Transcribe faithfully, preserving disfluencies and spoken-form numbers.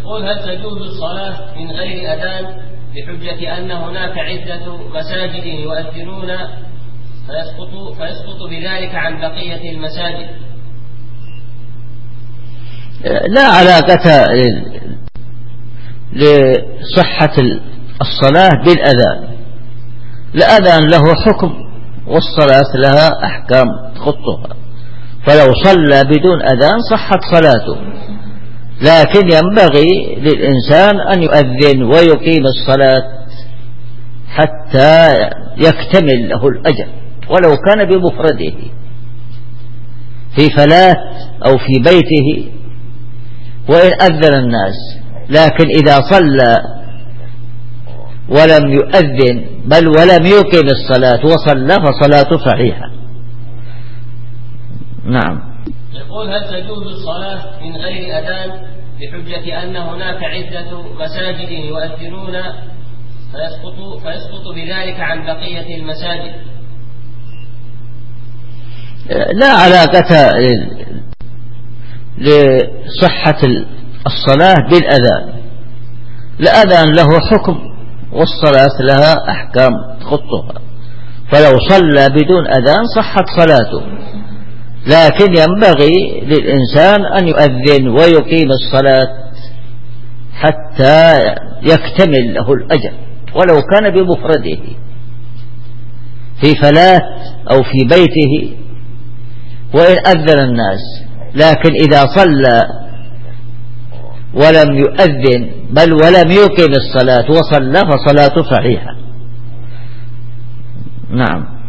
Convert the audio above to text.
يقول: هل تجوز الصلاة من غير أذان بحجة أن هناك عدة مساجد يؤذنون فيسقط, فيسقط بذلك عن بقية المساجد؟ لا علاقة لصحة الصلاة بالأذان. الأذان له حكم والصلاة لها أحكام تخطها، فلو صلى بدون أذان صحت صلاته، لكن ينبغي للإنسان أن يؤذن ويقيم الصلاة حتى يكتمل له الأجر، ولو كان بمفرده في فلاة أو في بيته وإن أذن الناس. لكن إذا صلى ولم يؤذن بل ولم يقيم الصلاة وصلى فصلاته صحيحة. نعم. يقول: هل تجوز الصلاة من غير أذان بحجة أن هناك عدة مساجد يؤذنون فيسقط, فيسقط بذلك عن بقية المساجد؟ لا علاقة لصحة الصلاة بالأذان. الأذان له حكم والصلاة لها أحكام تخطها، فلو صلى بدون أذان صحت صلاته، لكن ينبغي للإنسان أن يؤذن ويقيم الصلاة حتى يكتمل له الأجر، ولو كان بمفرده في فلاة أو في بيته وإن أذن الناس. لكن إذا صلى ولم يؤذن بل ولم يقيم الصلاة وصلى فصلاته صحيحة. نعم.